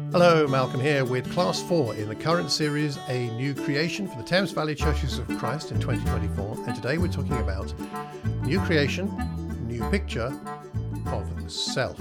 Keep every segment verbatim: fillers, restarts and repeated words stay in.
Hello, Malcolm here with Class four in the current series, A New Creation for the Thames Valley Churches of Christ in twenty twenty-four. And today we're talking about new creation, new picture of self.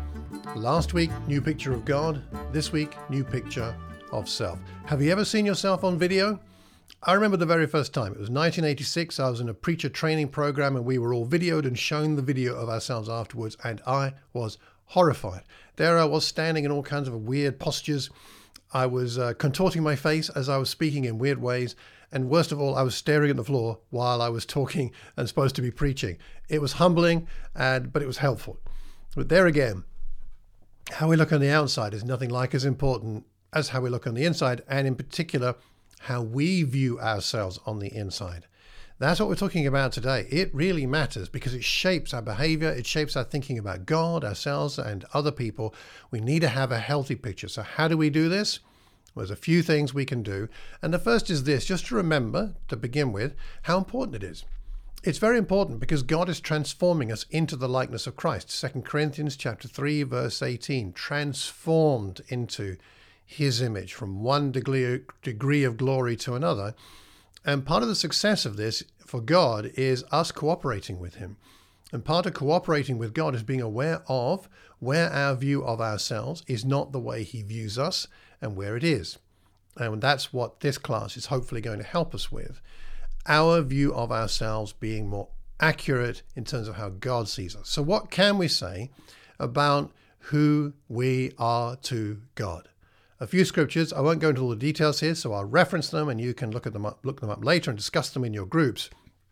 Last week, new picture of God. This week, new picture of self. Have you ever seen yourself on video? I remember the very first time. It was nineteen eighty-six. I was in a preacher training program and we were all videoed and shown the video of ourselves afterwards, and I was horrified. There I was standing in all kinds of weird postures. I was uh, contorting my face as I was speaking in weird ways. And worst of all, I was staring at the floor while I was talking and supposed to be preaching. It was humbling, and but it was helpful. But there again, how we look on the outside is nothing like as important as how we look on the inside, and in particular, how we view ourselves on the inside. That's what we're talking about today. It really matters because it shapes our behavior, it shapes our thinking about God, ourselves, and other people. We need to have a healthy picture. So how do we do this? Well, there's a few things we can do. And the first is this, just to remember, to begin with, how important it is. It's very important because God is transforming us into the likeness of Christ. Second Corinthians chapter three, verse eighteen, transformed into his image from one degree, degree of glory to another. And part of the success of this for God is us cooperating with him. And part of cooperating with God is being aware of where our view of ourselves is not the way he views us and where it is. And that's what this class is hopefully going to help us with. Our view of ourselves being more accurate in terms of how God sees us. So what can we say about who we are to God? A few scriptures. I won't go into all the details here, so I'll reference them and you can look at them up, look them up later and discuss them in your groups.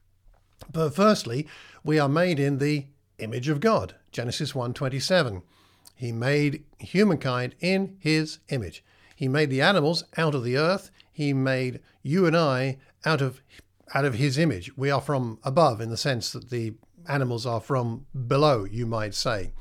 But firstly, we are made in the image of God. Genesis one twenty-seven. He made humankind in his image. He made the animals out of the earth. He made you and I out of out of his image. We are from above in the sense that the animals are from below, you might say.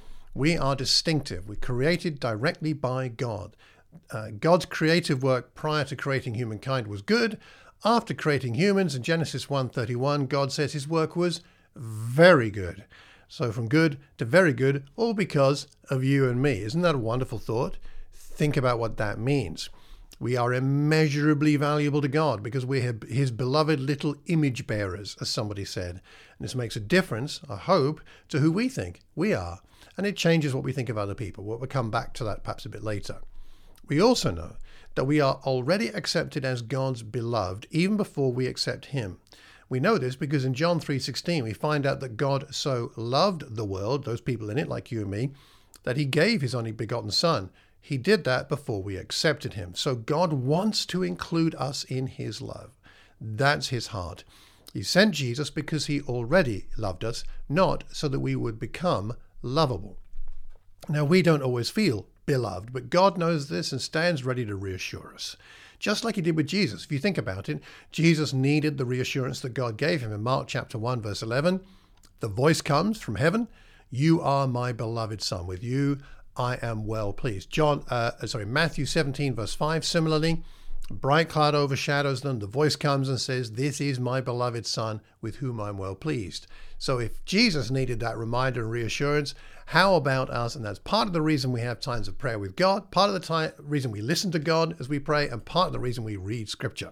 We are distinctive. We're created directly by God. Uh, God's creative work prior to creating humankind was good. After creating humans in Genesis one thirty-one, God says his work was very good. So from good to very good, all because of you and me. Isn't that a wonderful thought? Think about what that means. We are immeasurably valuable to God because we're his beloved little image bearers, as somebody said. And this makes a difference, I hope, to who we think we are. And it changes what we think of other people. We'll come back to that perhaps a bit later. We also know that we are already accepted as God's beloved even before we accept him. We know this because in John three sixteen, we find out that God so loved the world, those people in it like you and me, that he gave his only begotten son. He did that before we accepted him. So God wants to include us in his love. That's his heart. He sent Jesus because he already loved us, not so that we would become lovable. Now, we don't always feel beloved, but God knows this and stands ready to reassure us. Just like he did with Jesus. If you think about it, Jesus needed the reassurance that God gave him in Mark chapter one, verse eleven. The voice comes from heaven, "You are my beloved son. With you I am well pleased." John, uh, sorry, Matthew seventeen, verse five. Similarly, a bright cloud overshadows them. The voice comes and says, "This is my beloved son with whom I'm well pleased." So if Jesus needed that reminder and reassurance, how about us? And that's part of the reason we have times of prayer with God, part of the time, reason we listen to God as we pray, and part of the reason we read scripture.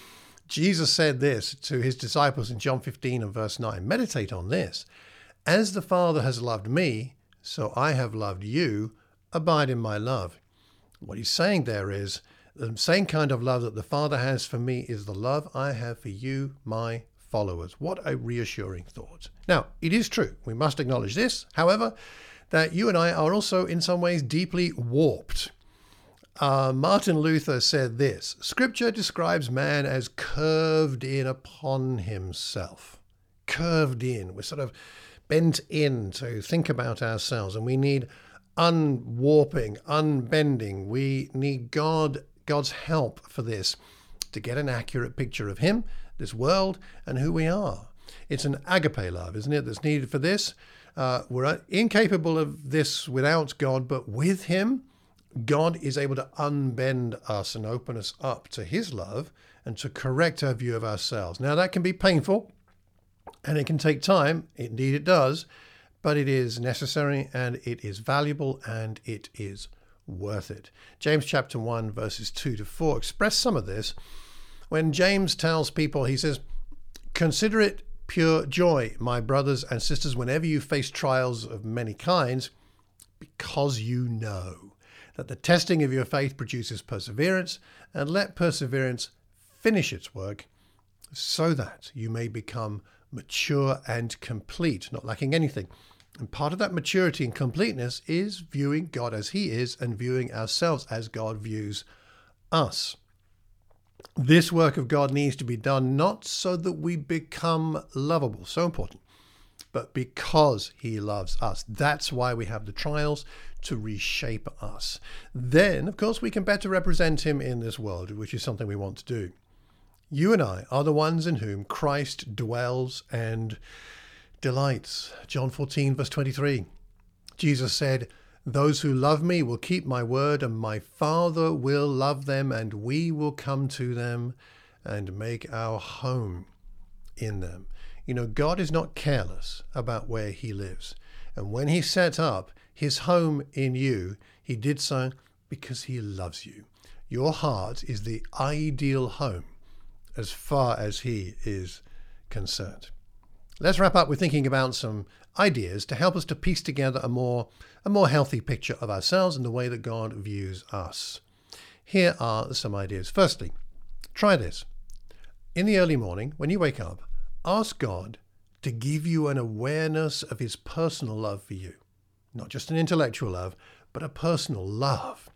Jesus said this to his disciples in John fifteen and verse nine. Meditate on this. "As the Father has loved me, so I have loved you. Abide in my love." What he's saying there is, the same kind of love that the Father has for me is the love I have for you, my followers. What a reassuring thought. Now, it is true, we must acknowledge this, however, that you and I are also in some ways deeply warped. Uh, Martin Luther said this, "Scripture describes man as curved in upon himself." Curved in. We're sort of bent in to think about ourselves, and we need unwarping, unbending. We need God, God's help for this, to get an accurate picture of him, this world, and who we are. It's an agape love, isn't it, that's needed for this. Uh, we're incapable of this without God, but with him, God is able to unbend us and open us up to his love and to correct our view of ourselves. Now, that can be painful and it can take time. Indeed, it does. But it is necessary and it is valuable and it is worth it. James chapter one, verses two to four express some of this when James tells people, he says, "Consider it pure joy, my brothers and sisters, whenever you face trials of many kinds, because you know that the testing of your faith produces perseverance, and let perseverance finish its work, so that you may become mature and complete, not lacking anything." And part of that maturity and completeness is viewing God as he is and viewing ourselves as God views us. This work of God needs to be done not so that we become lovable, so important, but because he loves us. That's why we have the trials, to reshape us. Then, of course, we can better represent him in this world, which is something we want to do. You and I are the ones in whom Christ dwells and delights. John fourteen, verse twenty-three. Jesus said, "Those who love me will keep my word, and my Father will love them, and we will come to them and make our home in them." You know, God is not careless about where he lives. And when he set up his home in you, he did so because he loves you. Your heart is the ideal home as far as he is concerned. Let's wrap up with thinking about some ideas to help us to piece together a more, a more healthy picture of ourselves and the way that God views us. Here are some ideas. Firstly, try this. In the early morning, when you wake up, ask God to give you an awareness of his personal love for you. Not just an intellectual love, but a personal love.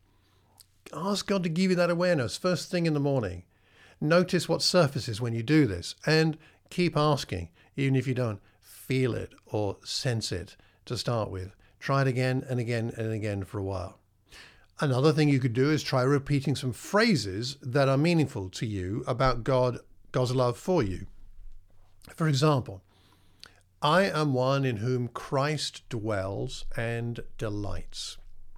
Ask God to give you that awareness first thing in the morning. Notice what surfaces when you do this, and keep asking, even if you don't feel it or sense it to start with. Try it again and again and again for a while. Another thing you could do is try repeating some phrases that are meaningful to you about God, God's love for you. For example, I am one in whom Christ dwells and delights.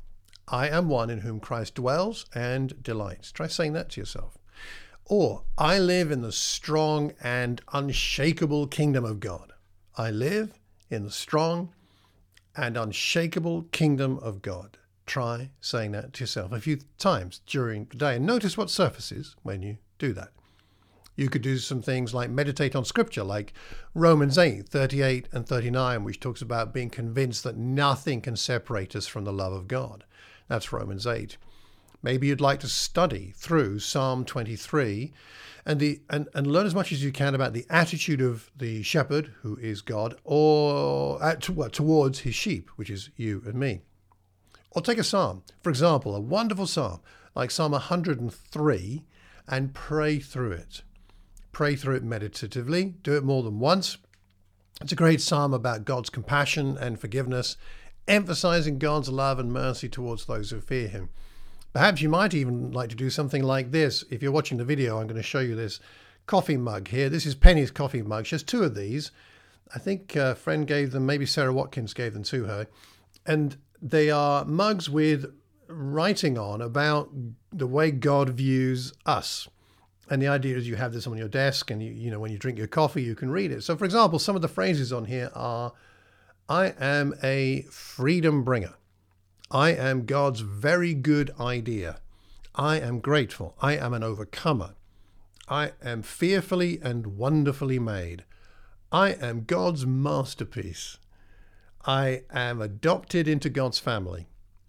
I am one in whom Christ dwells and delights. Try saying that to yourself. Or, I live in the strong and unshakable kingdom of God. I live in the strong and unshakable kingdom of God. Try saying that to yourself a few times during the day and notice what surfaces when you do that. You could do some things like meditate on scripture, like Romans eight, thirty-eight and thirty-nine, which talks about being convinced that nothing can separate us from the love of God. That's Romans eight. Maybe you'd like to study through Psalm twenty-three and, the, and, and learn as much as you can about the attitude of the shepherd, who is God, or at, well, towards his sheep, which is you and me. Or take a psalm, for example, a wonderful psalm like Psalm one hundred three, and pray through it. Pray through it meditatively. Do it more than once. It's a great psalm about God's compassion and forgiveness, emphasizing God's love and mercy towards those who fear him. Perhaps you might even like to do something like this. If you're watching the video, I'm going to show you this coffee mug here. This is Penny's coffee mug. She has two of these. I think a friend gave them, maybe Sarah Watkins gave them to her. And they are mugs with writing on about the way God views us. And the idea is you have this on your desk, and you, you know, when you drink your coffee, you can read it. So, for example, some of the phrases on here are, I am a freedom bringer. I am God's very good idea. I am grateful. I am an overcomer. I am fearfully and wonderfully made. I am God's masterpiece. I am adopted into God's family.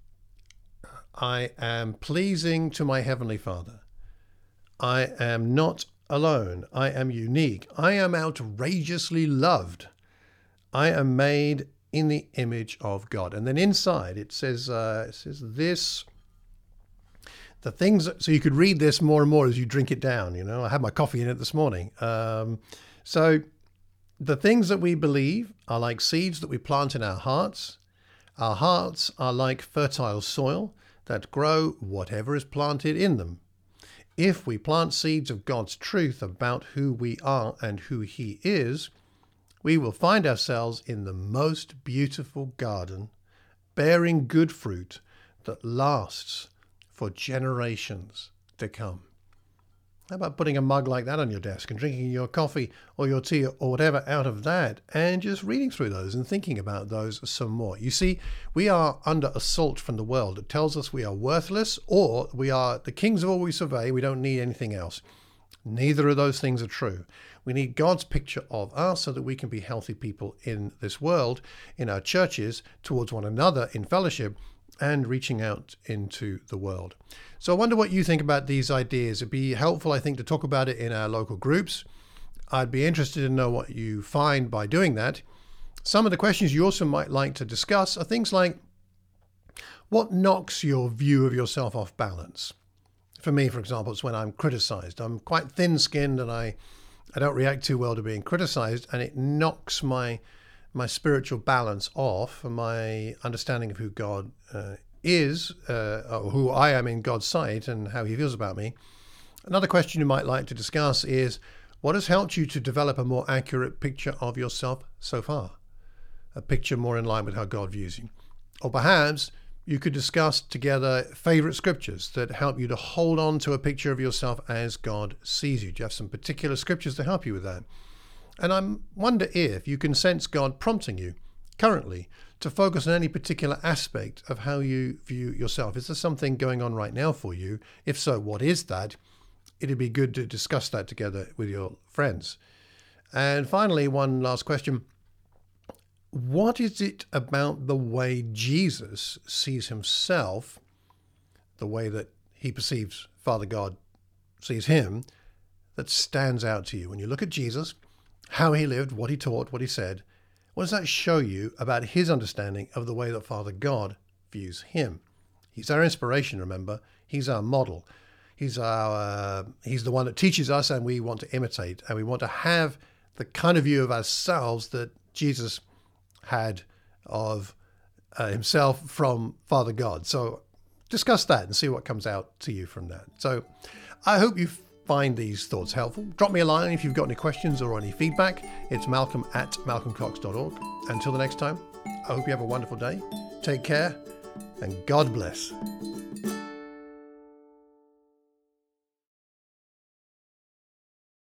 I am pleasing to my Heavenly Father. I am not alone. I am unique. I am outrageously loved. I am made in the image of God. And then inside it says, uh, it says this, the things, so you could read this more and more as you drink it down. You know, I had my coffee in it this morning. Um, so the things that we believe are like seeds that we plant in our hearts. Our hearts are like fertile soil that grow whatever is planted in them. If we plant seeds of God's truth about who we are and who he is, we will find ourselves in the most beautiful garden, bearing good fruit that lasts for generations to come. How about putting a mug like that on your desk and drinking your coffee or your tea or whatever out of that and just reading through those and thinking about those some more? You see, we are under assault from the world. It tells us we are worthless or we are the kings of all we survey. We don't need anything else. Neither of those things are true. We need God's picture of us so that we can be healthy people in this world, in our churches, towards one another, in fellowship, and reaching out into the world. So I wonder what you think about these ideas. It'd be helpful, I think, to talk about it in our local groups. I'd be interested to know what you find by doing that. Some of the questions you also might like to discuss are things like, what knocks your view of yourself off balance? For me, for example, it's when I'm criticized. I'm quite thin-skinned and I, I don't react too well to being criticized, and it knocks my my spiritual balance off and my understanding of who God uh, is, uh, or who I am in God's sight and how he feels about me. Another question you might like to discuss is, what has helped you to develop a more accurate picture of yourself so far? A picture more in line with how God views you. Or perhaps you could discuss together favorite scriptures that help you to hold on to a picture of yourself as God sees you. Do you have some particular scriptures to help you with that? And I wonder if you can sense God prompting you currently to focus on any particular aspect of how you view yourself. Is there something going on right now for you? If so, what is that? It'd be good to discuss that together with your friends. And finally, one last question. What is it about the way Jesus sees himself, the way that he perceives Father God sees him, that stands out to you? When you look at Jesus, how he lived, what he taught, what he said, what does that show you about his understanding of the way that Father God views him? He's our inspiration, remember. He's our model. He's our uh, he's the one that teaches us, and we want to imitate, and we want to have the kind of view of ourselves that Jesus had of uh, himself from Father God. So discuss that and see what comes out to you from that. So I hope you find these thoughts helpful. Drop me a line if you've got any questions or any feedback. It's malcolm at malcolm cox dot org. Until the next time, I hope you have a wonderful day. Take care, and God bless.